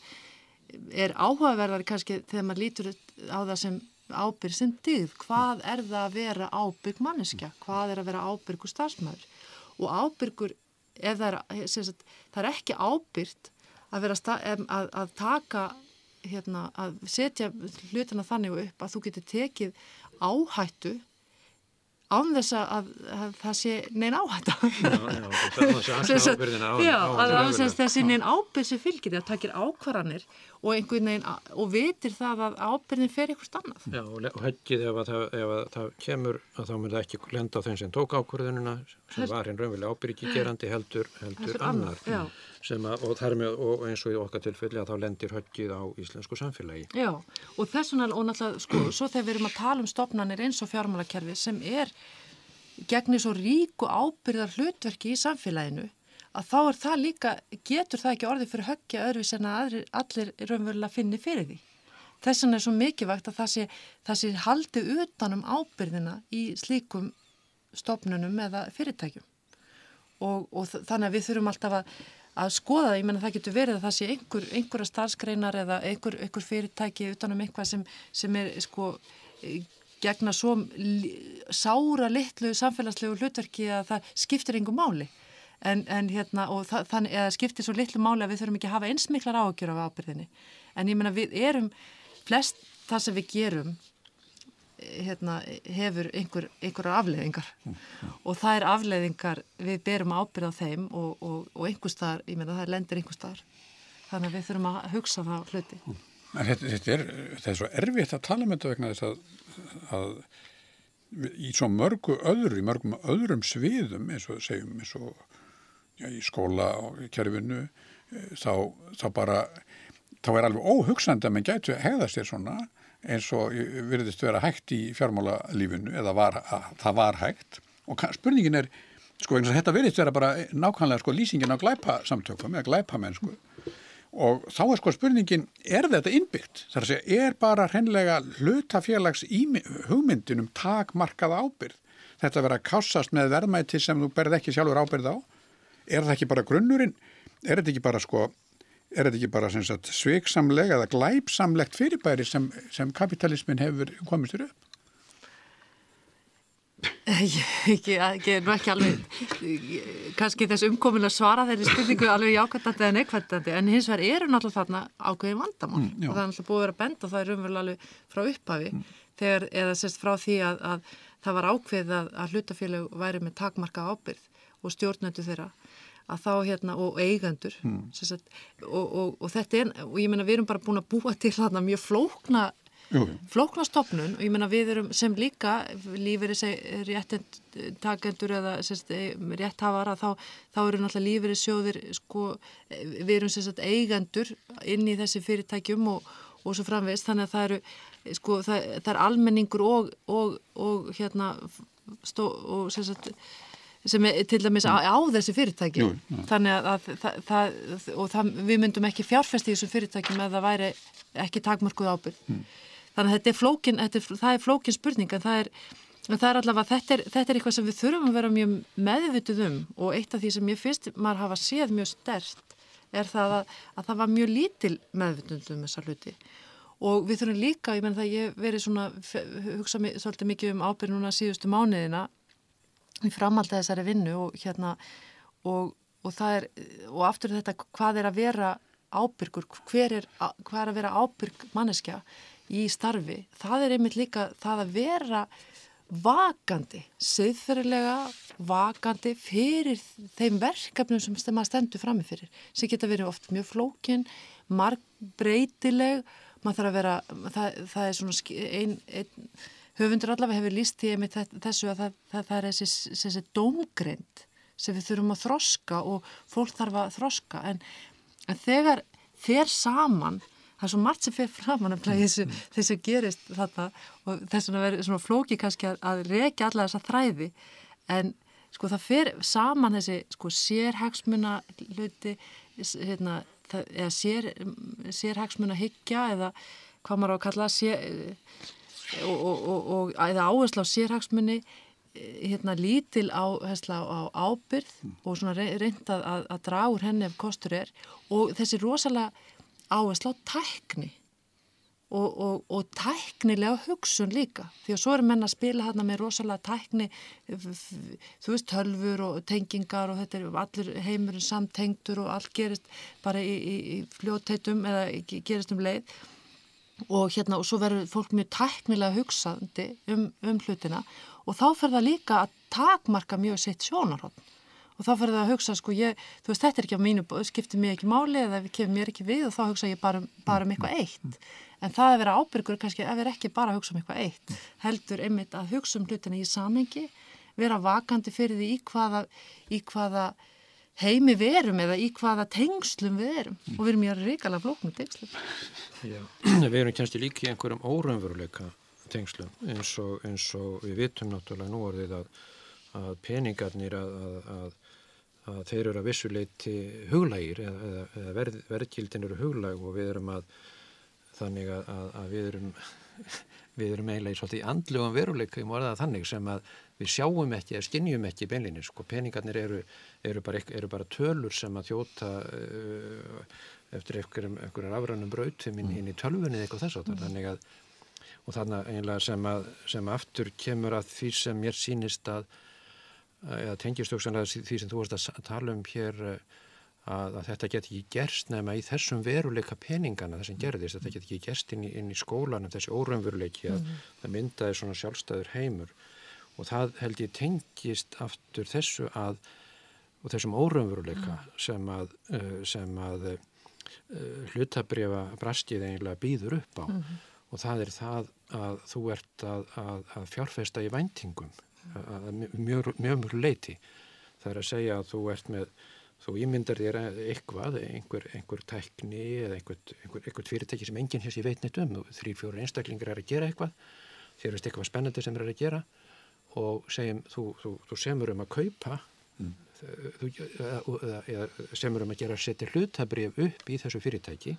er áhugaverðar kannski þegar maður lítur á það sem ábyrgð sem dygð. Hvað er það að vera ábyrg manneskja? Hvað er að vera ábyrgur starfsmaður? Og ábyrgur, ef það er, sagt, það er ekki ábyrgt að, vera sta, að, að taka, hérna, að setja hlutina þannig upp að þú getur tekið áhættu án þess að, að það sé neinn áhætta. Já, já, það sé alltaf ábyrðina á. Já, að án þess þessi neinn ábyrð sem fylgir því að takir ákvarðanir og einhvern veginn og vitir það að ábyrðin fer eitthvað annað. Já, og höggið ef að það, ef að það kemur að þá mun það ekki lenda á þeim sem tók ákvarðunina sem Hel... var hinn raunverulega ábyrgi gerandi heldur, heldur, heldur annar. annar. Sem að, og, þar með, og eins og í okkar tilfelli að þá lendir höggið á íslensku samfélagi. Já, og þess vegna, og náttúrulega, sko, svo þegar við erum að tala um stofnanir eins og fjármálakerfi sem er gegnir svo ríku ábyrðar hlutverki í samfélaginu, að þá er það líka, getur það ekki orðið fyrir höggja öðruvis en að aðrir, allir raunverulega finni fyrir því. Þess vegna er svo mikilvægt að það sé, það sé haldið utan um ábyrðina í slíkum stofnunum eða fyrirtækjum. Og, og þannig að við þurfum alltaf að að skoða það, ég menna það getur verið að það sé einhver, einhverja starfsgreinar eða einhver, einhver fyrirtæki utanum eitthvað sem, sem er sko gegna svo li, sára litlu samfélagslegu hlutverki að það skiptir engu máli en, en hérna og það, þannig eða skiptir svo litlu máli að við þurfum ekki að hafa eins miklar áhyggjur af ábyrðinni en ég menna við erum flest það sem við gerum hérna hefur einhver, einhverjar afleiðingar mm, mm. og það er afleiðingar við berum ábyrgð á þeim og, og, og einhver staðar, ég meina það lendir einhver staðar þannig að við þurfum að hugsa það hluti. Mm. Þetta, þetta, er, þetta er svo erfitt að tala um þetta vegna þess að, að í svo mörgu öðru, í mörgum öðrum sviðum eins og segjum eins og já, í skóla og í kerfinu þá, þá bara þá er alveg óhugsandi að menn gætu hegða sér svona eins og virðist vera hægt í fjármálalífinu eða var, að, það var hægt og spurningin er sko eins og þetta virðist vera bara nákvæmlega sko lýsingin á glæpasamtökum eða glæpamennsku og þá er sko spurningin er þetta innbyggt? Það er að segja er bara hreinlega hlutafélags hugmyndin um takmarkaða ábyrgð þetta vera að kássast með verðmæti sem þú berð ekki sjálfur ábyrgð á er það ekki bara grunnurinn, er þetta ekki bara sko, er þetta ekki bara sem sagt sviksamlega eða glæpsamlegt fyrirbæri sem, sem kapitalismin hefur komist þér upp? Ég, ekki, ekki, nú ekki alveg, kannski þess umkomin að svara þeirri spurningu alveg jákvæmdandi eða neikvæmdandi, en hins vegar eru náttúrulega þarna ákveðin vandamál mm, og það er náttúrulega búið að vera að benda, það er umverulega alveg frá upphafi, mm. þegar, eða sérst frá því að, að það var ákveðið að, að hlutafélag væri með takmarka ábyrgð og stjórnendur þeirra, að þá hérna, og eigendur, mm. sérst, og, og, og þetta er, og ég meina við erum bara búin að búa til þarna mjög flókna flóknastofnun og ég meina við erum sem líka lífeyris réttindakendur eða sérst, rétthafara þá, þá eru náttúrulega lífeyrissjóðir sko, við erum sérst, eigendur inn í þessi fyrirtækjum og, og svo framvegis þannig að það eru sko, það, það er almenningur og, og, og hérna stó, og sérst, sem er til dæmis á, á þessi fyrirtæki Jú, þannig að, að það, það, og það, við myndum ekki fjárfesti í þessum fyrirtækjum ef það væri ekki takmarkuð ábyrgð mm. Þannig að þetta er flókin, þetta er, það er flókin spurning en það er, það er allavega, þetta er, þetta er eitthvað sem við þurfum að vera mjög meðvituð um og eitt af því sem ég finnst maður hafa séð mjög sterkt er það að, að það var mjög lítil meðvituð um þessa hluti og við þurfum líka, ég menn það ég verið svona, hugsa mig, svolítið mikið um ábyrgð núna síðustu mánuðina í framhaldi að þessari vinnu og hérna og, og það er, og aftur þetta hvað er að vera ábyrgur, hver er, hvað er að vera ábyrg manneskja í starfi, það er einmitt líka það að vera vakandi, siðferðilega vakandi fyrir þeim verkefnum sem maður stendur frammi fyrir, sem geta verið oft mjög flókin, margbreytileg, maður þarf að vera, það, það er svona ein, ein höfundur allavega hefur lýst því einmitt þessu að það, það, það er þessi, þessi dómgreind sem við þurfum að þroska og fólk þarf að þroska, en, en þegar fer saman það er svo margt sem fyrir framan um þessu, þessu gerist þetta og þess að vera svona flóki kannski að, að rekja alla þessa þræði en sko það fer saman þessi sko sérhagsmuna hluti hérna, það, eða sér, sérhagsmuna hyggja eða hvað maður á að kalla sér, og, og, og, og eða áherslu á sérhagsmuni hérna lítil á, hersla, á ábyrgð og svona reynda að, að draga úr henni ef kostur er og þessi rosalega áherslu á tækni og, og, og tæknilega hugsun líka því að svo eru menn að spila hérna með rosalega tækni þú veist tölfur og tengingar og þetta er allir heimurinn samtengtur og allt gerist bara í, í, í fljótheitum eða gerist um leið og hérna og svo verður fólk mjög tæknilega hugsandi um, um hlutina og þá fer það líka að takmarka mjög sitt sjónarhorn og þá fyrir það að hugsa, sko, ég, þú veist, þetta er ekki á mínu, skiptir mér ekki máli eða kemur mér ekki við og þá hugsa ég bara, bara um eitthvað eitt. En það að vera ábyrgur kannski, ef er ekki bara að hugsa um eitthvað eitt, heldur einmitt að hugsa um hlutina í samhengi, vera vakandi fyrir því í hvaða, í hvaða heimi við erum eða í hvaða tengslum við erum og við erum mjög ríkalega flóknum tengslum. Já, við erum kannski líka í einhverjum óraunveruleika tengslum eins og, eins og við vitum náttúrulega nú orðið að, að peningarnir að, að, að að þeir eru að vissuleiti huglægir eða, eða verð, verðgildin eru huglæg og við erum að þannig að, að, að við erum við erum eiginlega í svolítið andlegum veruleika í morða þannig sem að við sjáum ekki eða skynjum ekki beinlinni sko peningarnir eru, eru, bara, eru bara tölur sem að þjóta uh, eftir einhverjum, einhverjum afrænum brautum inn, inn í tölvunni eitthvað þess að þannig að og þannig eiginlega sem að sem aftur kemur að því sem mér sýnist að eða tengist hugsanlega því sem þú varst að tala um hér að, að þetta get ekki gerst nema í þessum veruleika peningana það sem gerðist, þetta get ekki gerst inn í, inn í skólanum þessi óraunveruleiki að mm-hmm. það myndaði svona sjálfstæður heimur og það held ég tengist aftur þessu að og þessum óraunveruleika mm. sem að, sem að hlutabréfa brastið eiginlega býður upp á mm-hmm. og það er það að þú ert að, að, að fjárfesta í væntingum að mjög, mjög mjög leiti það er að segja að þú ert með þú ímyndar þér eitthvað einhver, einhver tækni eða einhver, einhver, einhver fyrirtæki sem enginn hér veit neitt um þrír, fjórir einstaklingar er að gera eitthvað þér veist eitthvað spennandi sem er að gera og segjum þú, þú, þú semur um að kaupa mm. þú, eða, eða semur um að gera setja hlutabréf upp í þessu fyrirtæki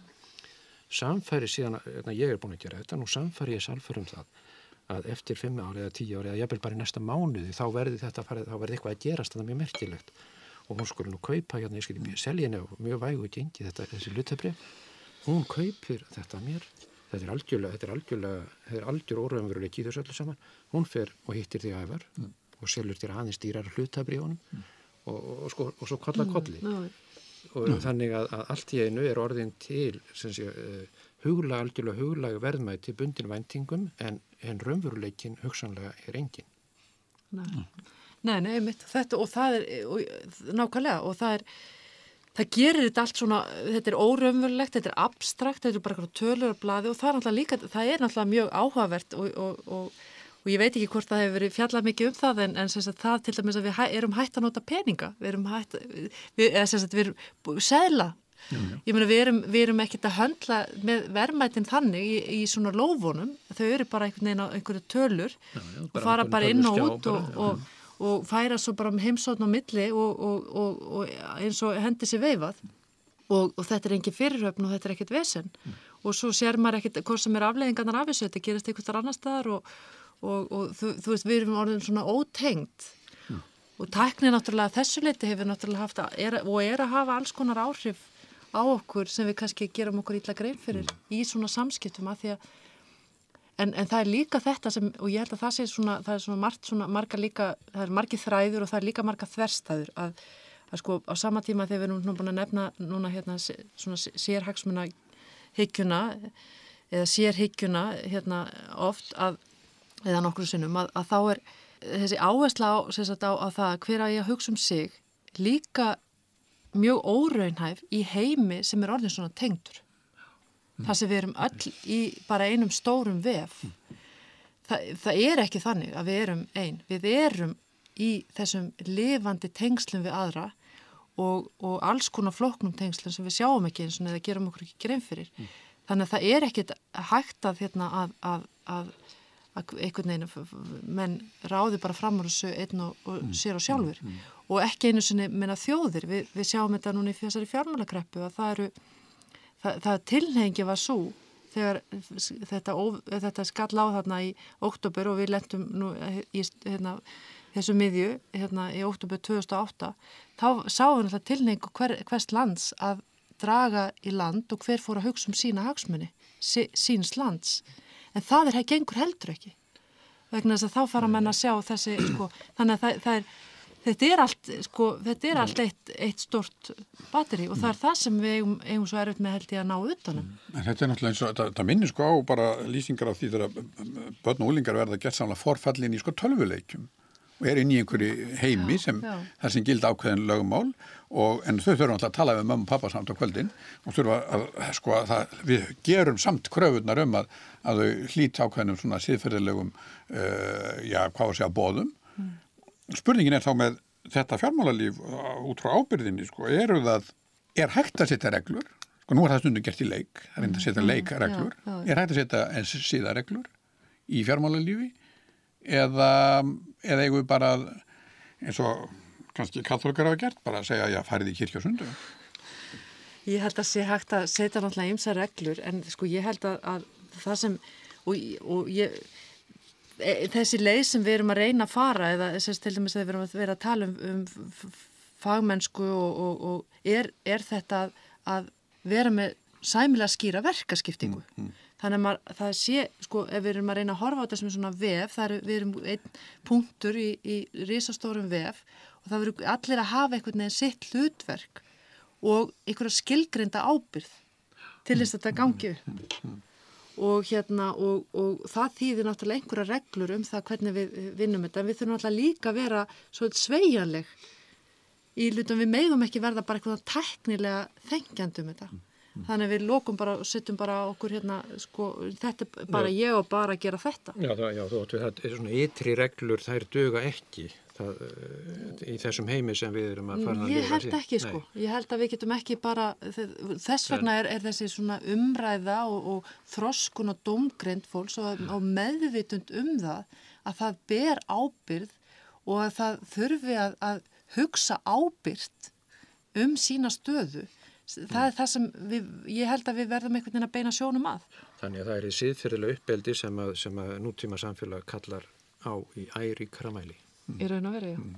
samfæri síðan að ég er búin að gera þetta nú samfæri ég sálfur um það að eftir fimm ári eða tíu ári eða jafnvel bara í næsta mánuði þá verði þetta farið, þá verði eitthvað að gerast þetta mjög merkilegt og hún skulle nú kaupa hérna, ég skilji selja henni á mjög vægu gengi þetta, þessi hlutabrif, hún kaupir þetta mér, þetta er algjörlega, þetta er algjörlega, þetta er algjör óraunveruleiki í þessu öllu saman, hún fer og hittir því Ævar mm. og selur þér aðeins dýrar hlutabrifunum mm. og, og, og, sko, og svo kolla kolli mm. og mm. þannig að, að allt í einu er orðin til sem sé, uh, huglag, algjörlega huglag verðmæti bundin væntingum en, en raunveruleikin hugsanlega er engin. Nei. Nei, nei, mitt, þetta og það er og, nákvæmlega og það er það gerir þetta allt svona, þetta er óraunverulegt, þetta er abstrakt, þetta er bara eitthvað tölur og blaði og það er náttúrulega líka, það er náttúrulega mjög áhugavert og, og, og, og ég veit ekki hvort það hefur verið fjallað mikið um það en, en sem sagt það til dæmis að við hæ, erum hætt að nota peninga, við erum hætt, við, eða sem sagt við erum seðla, já, já. Ég meina við erum, við erum ekkert að höndla með verðmætin þannig í, í svona lófunum, þau eru bara einhvern veginn á einhverju tölur já, já, og fara bara inn og út og, og og færa svo bara um heimsókn á milli og, og, og, og eins og hendi sér veifað og, og þetta er engin fyrirhöfn og þetta er ekkert vesen mm. og svo sér maður ekkert hvort sem er afleiðingarnar af þessu, þetta gerist einhvers þar annar staðar og, og, og þú, þú veist, við erum orðin svona ótengt mm. og tækni náttúrulega þessu leiti hefur náttúrulega haft að, er, og er að hafa alls konar áhrif á okkur sem við kannski gerum okkur illa grein fyrir mm. í svona samskiptum að því að En, en það er líka þetta sem, og ég held að það sé svona, það er svona margt svona marga líka, það er margir þræður og það er líka marga þverstæður að, að sko á sama tíma þegar við erum nú búin að nefna núna hérna svona sérhagsmuna hyggjuna eða sérhyggjuna hérna oft að, eða nokkru sinnum að, að þá er þessi áhersla á, sagt, á, á það hver að ég að hugsa um sig líka mjög óraunhæf í heimi sem er orðin svona tengdur. Það sem við erum öll í bara einum stórum vef. Það, það er ekki þannig að við erum ein. Við erum í þessum lifandi tengslum við aðra og, og alls konar flóknum tengslum sem við sjáum ekki eins og eða gerum okkur ekki grein fyrir. Mm. Þannig að það er ekkit hægt að, hérna, að, að, að, að einhvern veginn menn ráði bara fram úr þessu einn og, og mm. sér og sjálfur. Mm. Og ekki einu sinni menna þjóðir. Vi, við sjáum þetta núna í þessari fjármálakreppu að það eru Það, það tilhengi var svo þegar þetta, þetta skall á þarna í október og við lentum nú í hérna, þessu miðju hérna, í október tvö þúsund og átta, þá sáum við tilhengi hver, hvers lands að draga í land og hver fór að hugsa um sína hagsmuni, sí, síns lands. En það er, gengur heldur ekki. Vegna þess að þá fara menn að sjá þessi, sko, þannig að það, það er Þetta er allt, sko, þetta er allt eitt, eitt stort batteri og það er það sem við eigum, eigum svo erfitt með held ég að ná utanum. En þetta er náttúrulega eins og, það, það minnir sko á bara lýsingar af því þegar börn og úlingar verða gert samlega forfallin í sko tölvuleikjum og er inn í einhverju heimi já, sem, já. þar sem gildi ákveðin lögumál og en þau þurfa alltaf að tala við mömmu og pappa samt á kvöldin og þurfa að, sko, að það, við gerum samt kröfurnar um að, að þau hlýta ákveðinum svona siðferðilegum, uh, já, hvað var að segja, boðum. Mm. Spurningin er þá með þetta fjármálalíf út frá ábyrðinni, sko, eru það, er hægt að setja reglur, sko, nú er það stundum gert í leik, það er hægt að setja leikreglur, já, já. Er hægt að setja eins síðareglur í fjármálalífi eða, eða eigum við bara, eins og kannski kaþólikar hafa gert, bara að segja, já, farið í kirkju og sundu? Ég held að sé hægt að setja náttúrulega ýmsar reglur, en sko, ég held að, að það sem, og, og ég, þessi leið sem við erum að reyna að fara eða þess til dæmis að við erum að vera að tala um, um fagmennsku og, og, og er, er þetta að, að vera með sæmilega skýra verkaskiptingu. Mm, mm. Þannig að maður, það sé, sko, ef við erum að reyna að horfa á þetta sem svona vef, það er, við erum einn punktur í, í risastórum vef og það verður allir að hafa einhvern veginn sitt hlutverk og einhverja skilgreinda ábyrgð til þess að þetta gangi upp. Mm, mm. Og, hérna, og, og það þýðir náttúrulega einhverja reglur um það hvernig við vinnum þetta, en við þurfum náttúrulega líka að vera svo sveigjanleg í hlutum, við megum ekki verða bara eitthvað tæknilega þengjandi um þetta. Mm. Þannig að við lokum bara og setjum bara okkur hérna, sko, þetta er bara ég og bara að gera þetta. Já, það, já, þú, það er svona ytri reglur, þær duga ekki það, í þessum heimi sem við erum að fara að lifa. Ég held ekki, sín. sko. Nei. Ég held að við getum ekki bara, þess vegna er, er þessi svona umræða og, og þroskun og dómgreind fólks og, og meðvitund um það að það ber ábyrgð og að það þurfi að, að hugsa ábyrgt um sína stöðu. Það er það sem við, ég held að við verðum einhvern veginn að beina sjónum að. Þannig að það er í siðferðilega uppeldi sem að, sem að nútíma samfélag kallar á í æríkra mæli. Mm. Í raun og veru, já. Mm.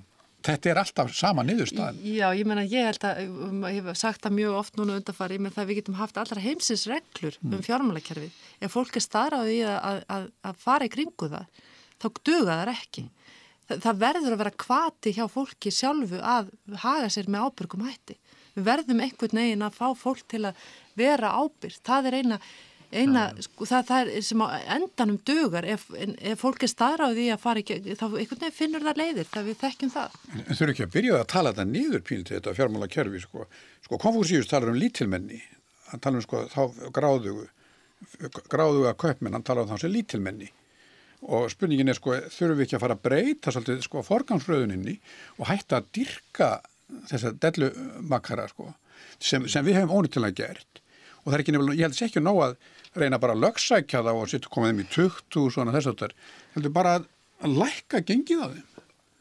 þetta er alltaf sama niðurstaðan. Já, ég meina, ég held að, ég hef sagt það mjög oft núna undanfari, menn það við getum haft allra heimsins reglur mm. um fjármálakerfið. Ef fólk er staðráð í að, að, að fara í kringu það, þá duga það ekki. Þa, það verður að vera hvati hjá fólki sjálfu að haga sér með ábyrgum hætti. Við verðum einhvern veginn að fá fólk til að vera ábyrgt. Það er eina eina, sko, það, það er sem á endanum dugar ef, ef fólk er staðráð í að fara ekki, þá einhvern veginn finnur það leiðir, það við þekkjum það. En þau eru ekki að byrja að tala þetta niður pínlítið, þetta fjármálakerfi, sko. Sko, Konfúsíus talar um lítilmenni, hann talar um, sko, þá gráðugu, gráðuga kaupmenn, hann talar um þá sem lítilmenni. Og spurningin er, sko, þurfum við ekki að fara að breyta svolítið, sko, forgangsröðuninni og hætta að dyrka þessa dellumakara, sko, sem, sem við hefum ónýttilega gert. Og það er ekki nefnilega, ég held þess ekki nóg að reyna bara að lögsækja það og sittu komið þeim í tuttugu og svona þess að það heldur bara að, að lækka gengið á þeim.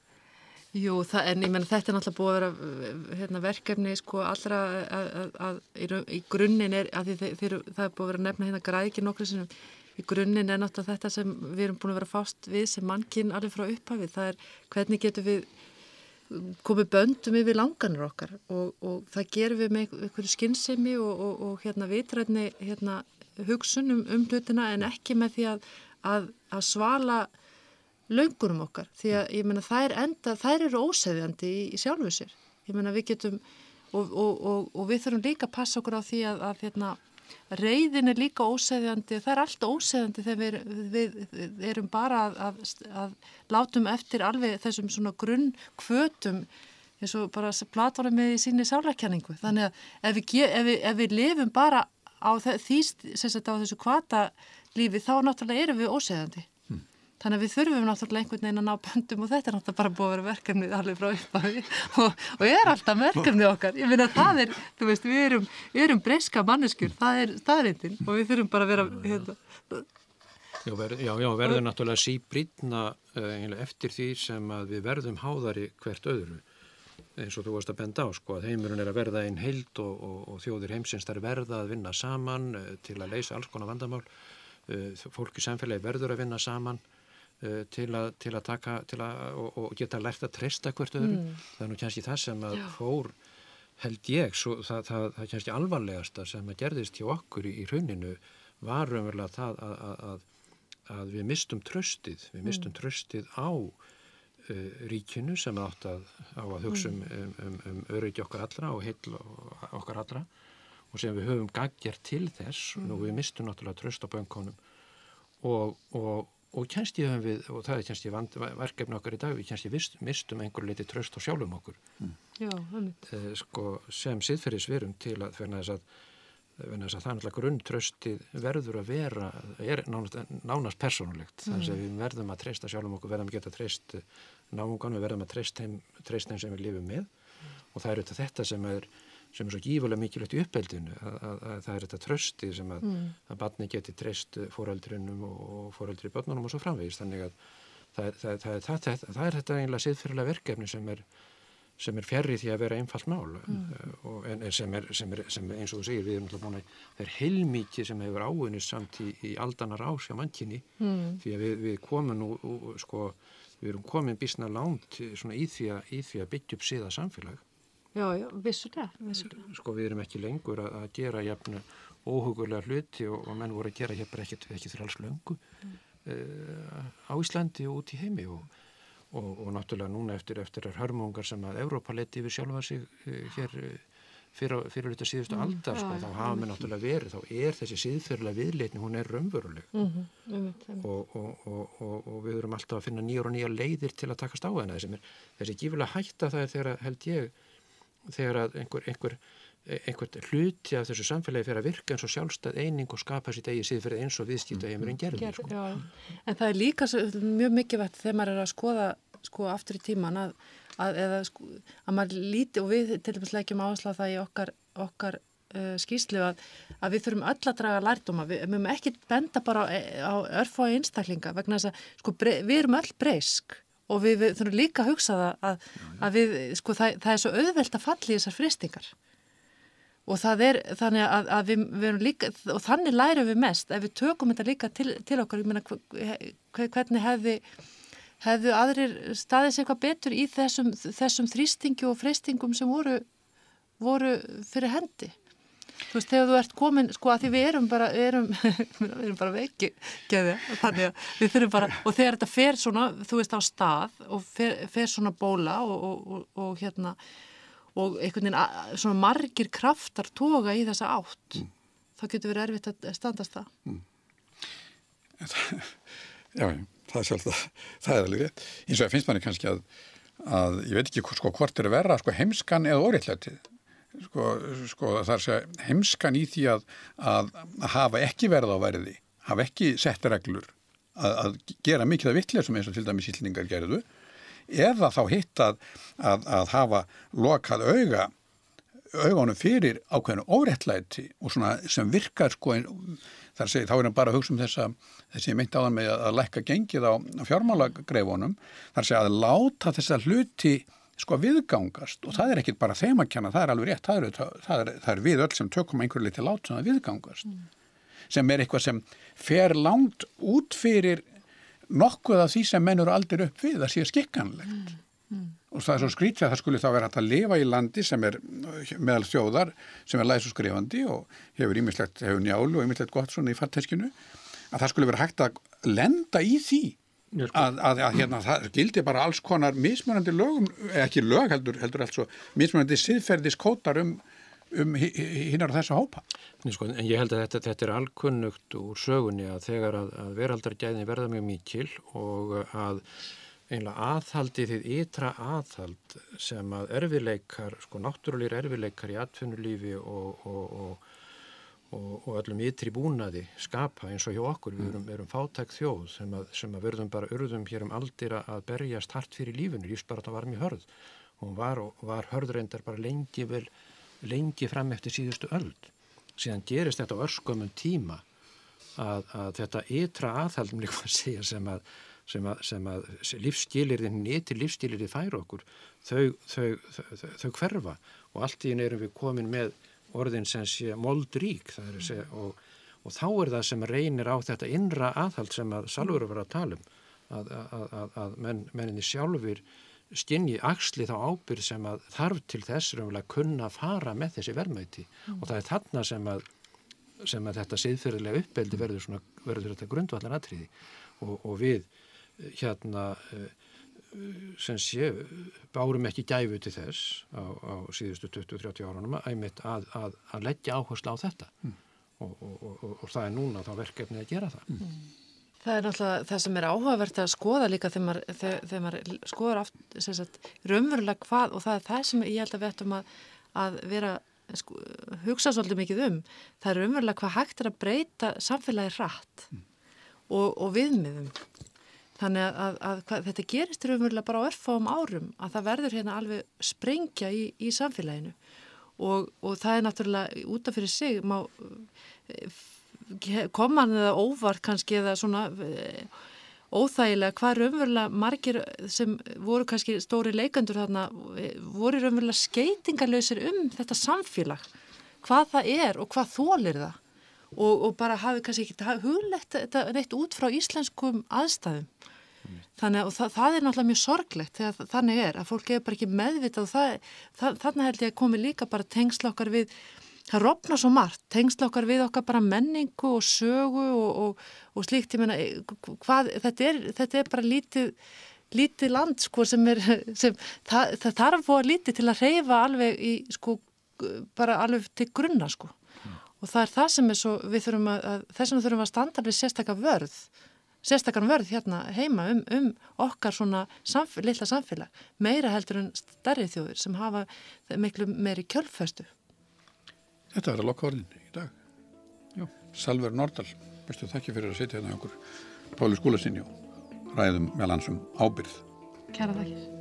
Jú, það, en ég menn þetta er náttúrulega búið að vera hérna, verkefni sko allra að, að, að í, í grunninn er, að því þeir, það er búið að vera nefna hérna græðiki nokkru sinnum, í grunninn er náttúrulega þetta sem við erum búin að vera fást við sem mannkinn alveg frá upphafið, það er hvernig getum við komið böndum yfir langanir okkar og, og það gerum við með einhverju skynsemi og, og, og hérna vitræðni hérna hugsun um, um hlutina en ekki með því að, að, að svala löngunum okkar því að ég meina þær enda, þær eru óseðjandi í, í sjálfu sér. Ég meina við getum og, og, og, og við þurfum líka að passa okkur á því að, að hérna reiðin er líka óseðjandi, það er alltaf óseðjandi þegar við, við, við erum bara að, að, að látum eftir alveg þessum svona grunn hvötum eins og bara Platónum með í síni sálarkenningu. Þannig að ef við, ef við, ef við lifum bara á því, sem sagt á þessu hvata lífi, þá náttúrulega erum við óseðjandi. Hmm. Þannig að við þurfum náttúrulega einhvern veginn að ná böndum og þetta er náttúrulega bara búið að vera verkefnið alveg frá upphafi og, og er alltaf verkefnið okkar. Ég meina það er, þú veist, við erum, við erum breyska manneskjur, það er staðreyndin og við þurfum bara að vera, hérna. Já, verð, já, já, verður náttúrulega síbrýtna uh, eftir því sem að við verðum háðari hvert öðru. Eins og þú varst að benda á, sko, að heimurinn er að verða einn heild og, og, og þjóðir heimsins þær verða að vinna saman uh, til að leysa alls konar vandamál. Uh, fólk í samfélagi verður að vinna saman uh, til, að, til að taka til að, og, og geta lært að treysta hvert öðru. Mm. Það er nú kannski það sem að Já. fór, held ég, svo, það, það, það kannski alvarlegasta sem að gerðist hjá okkur í, í hruninu var raunverulega það að, að, að, að við mistum tröstið, við mistum mm. tröstið á ríkinu sem átt að, á að hugsa um, um, um, um öryggi okkar allra og heill okkar allra og sem við höfum gaggjart til þess mm. og við mistum náttúrulega tröst á bönkunum og, og, og kannski höfum við, og það er kannski vand, verkefni okkar í dag, við kannski vist, mistum einhver leiti tröst á sjálfum okkur mm. Já, eh, sko, sem siðferðisverum til að fyrir þess að Þess að það er náttúrulega grunntröstið verður að vera, er nánast, nánast persónulegt. Mm. Þannig að við verðum að treysta sjálfum okkur, verðum að geta treyst náungan, við verðum að treysta þeim, treysta þeim sem við lifum með. Mm. Og það er þetta sem er, sem er svo gífulega mikilvægt í uppeldinu, að, að, að það er þetta tröstið sem að, mm. að barni geti treyst foreldrinum og foreldri börnunum og svo framvegist. Þannig að það er, það, það, það, það, það er þetta eiginlega siðferðilega verkefni sem er sem er fjarri því að vera einfalt mál mm. og, en sem er, sem er sem eins og þú segir, við erum alltaf búin að það er heilmikið sem hefur áunnist samt í, í aldanar ás hjá mannkynni mm. því að við, við komum nú sko, við erum komin býsna langt svona í því að, í því að byggja upp siða samfélag. Já, já, vissulega, vissulega. Sko við erum ekki lengur að, að gera jafn óhugurlega hluti og, og menn voru að gera hér bara ekki, ekki fyrir alls löngu mm. uh, á Íslandi og út í heimi og Og, og náttúrulega núna eftir, eftir hörmungar sem að Evrópa leti yfir sjálfa sig uh, hér uh, fyrir, fyrir þetta síðustu mm, aldar, sko, þá hafa við náttúrulega verið, þá er þessi siðferðilega viðleitni, hún er raunveruleg. Mm-hmm, mm, mm. Og, og, og, og, og við erum alltaf að finna nýjar og nýjar leiðir til að takast á henni. Þessi, þessi gífulega hætta það er þegar, held ég, þegar að einhver, einhver, einhver hluti af þessu samfélagi fyrir að virka eins og sjálfstæð eining og skapa sitt eigi siðferði eins og viðskipta heimurinn gerði. Ger, sko. En það er líka svo, mjög mikilvægt þegar maður er að skoða sko aftur í tíman að, að, eða, sko, að maður líti og við til dæmis leggjum áherslu á það í okkar, okkar uh, skýrslu að, að við þurfum öll að draga lærdóma. Við mögum ekki benda bara á, á örfá einstaklinga vegna þess að sko, bre, við erum öll breysk og við, við þurfum líka að hugsa það að, að við, sko, það, það er svo auðvelt að falla í þessar fristingar. Og það er þannig að, að við, við erum líka, og þannig lærum við mest ef við tökum þetta líka til, til okkar, ég meina hvernig hefði hefðu aðrir staðið sig eitthvað betur í þessum, þessum þrýstingi og freystingum sem voru, voru fyrir hendi? Þú veist, þegar þú ert komin, sko, að því við erum bara, við erum, við erum bara veiki, geði, þannig að við þurfum bara, og þegar þetta fer svona, þú veist, á stað og fer, fer svona bóla og, og, og, og hérna, og einhvern veginn svona margir kraftar toga í þessa átt, mm. þá getur verið erfitt að standast það. Mm. Já, það er sjálf, það er alveg rétt. Eins og það finnst manni kannski að, að ég veit ekki sko, hvort er verra, sko, heimskan eða óréttlætið. Sko, sko það er að segja heimskan í því að, að hafa ekki verið á verði, hafa ekki sett reglur, að, að gera mikið af vitleysum eins og til dæmis Íslendingar gerðu, eða þá hitt að, að, að hafa lokað auga, augunum fyrir ákveðinu óréttlæti og svona sem virkar sko, þar að segja, þá er hann bara að hugsa um þessa, þessi meinti áðan með að lækka gengið á fjármálagreifunum, þar að segja að láta þessa hluti sko viðgangast og það er ekkit bara þeim að kenna, það er alveg rétt, það er, það er, það er við öll sem tökum einhverju liti lát sem það viðgangast, mm. sem er eitthvað sem fer langt út fyrir nokkuð af því sem menn eru aldrei upp við, það sé skikkanlegt. Mm. Mm. Og það er svo skrítið að það skulle þá vera hægt að lifa í landi sem er meðal þjóðar, sem er læsuskrifandi og hefur ýmislegt, hefur njálu og ýmislegt gott svona í farteskinu, að það skulle vera hægt að lenda í því. Að, að, að hérna það gildi bara alls konar mismunandi lögum, ekki lög heldur, heldur alls og mismunandi siðferðiskótar um, um hinnar þessa hópa. Sko, en ég held að þetta, þetta er alkunnugt úr sögunni að þegar að, að veraldargæðin verða mjög mikil og að einlega aðhaldið þið ytra aðhald sem að erfiðleikar, sko náttúrulegir erfiðleikar í atvinnulífi og, og, og og, og öllum ytri búnaði skapa eins og hjá okkur. Við erum, erum fátæk þjóð sem að, sem að verðum bara urðum hér um aldir að berjast hart fyrir lífinu. Lífsbaráttan var mjög hörð. Hún var, var hörðreyndar bara lengi, vel, lengi fram eftir síðustu öld. Síðan gerist þetta á örskömmum tíma að, að þetta ytra aðhald, líka að segja, sem að, sem að, sem að lífsskilyrðin, ytri lífsskilyrði færa okkur, þau, þau, þau, þau, þau hverfa og allt í einu erum við komin með orðin sem sé moldrík, það er að segja, og, og þá er það sem reynir á þetta innra aðhald sem að Salvör var að tala um, að, að, að, að menn, menninni sjálfur skynji axli þá ábyrgð sem að þarf til þess raunverulega að kunna fara með þessi verðmæti mm. og það er þarna sem að, sem að þetta siðferðilega uppeldi verður, svona, verður þetta grundvallar atriði og, og við hérna sem sé bárum ekki gæfu til þess á, á síðustu tuttugu til þrjátíu árunum að, að, að leggja áherslu á þetta mm. og, og, og, og það er núna þá verkefni að gera það. Mm. Það er náttúrulega það sem er áhugavert að skoða líka þegar maður, þegar, þegar maður skoðar aft, sem sagt, raunverulega hvað og það er það sem ég held að við ættum að, að vera, sko, hugsa svolítið mikið um. Það er raunverulega hvað hægt er að breyta samfélagi hratt mm. og, og viðmiðum. Þannig að, að, að hvað, þetta gerist raunverulega bara á örfáum árum að það verður hérna alveg sprengja í, í samfélaginu og, og það er náttúrulega út af fyrir sig má koma hann eða óvart kannski eða svona óþægilega hvað raunverulega margir sem voru kannski stóri leikendur þarna voru raunverulega skeytingarlausir um þetta samfélag, hvað það er og hvað þolir það og, og bara hafi kannski ekki hugleitt þetta neitt út frá íslenskum aðstæðum. Þannig að það, það er náttúrulega mjög sorglegt þegar þannig er að fólk er bara ekki meðvitað og það, það, þannig held ég að komi líka bara tengsla okkar við, það rofna svo margt, tengsla okkar við okkar bara menningu og sögu og, og, og slíkt, ég meina, hvað, þetta er, þetta er bara lítið, lítið land sko sem er, sem, það, það þarf að lítið til að hreyfa alveg í sko, bara alveg til grunna sko mm. og það er það sem er svo, við þurfum að, að þess vegna þurfum að standa við sérstaka vörð sérstakann vörð hérna heima um, um okkar svona samf- litla samfélag, meira heldur en stærri þjóðir sem hafa miklu meiri kjölfestu. Þetta er að lokka orðin í dag. Já. Salvör Nordal, bestu þakki fyrir að sitja hérna hjá okkur Páli Skúlasyni og ræðum meðal hans um ábyrgð. Kæra þakkir.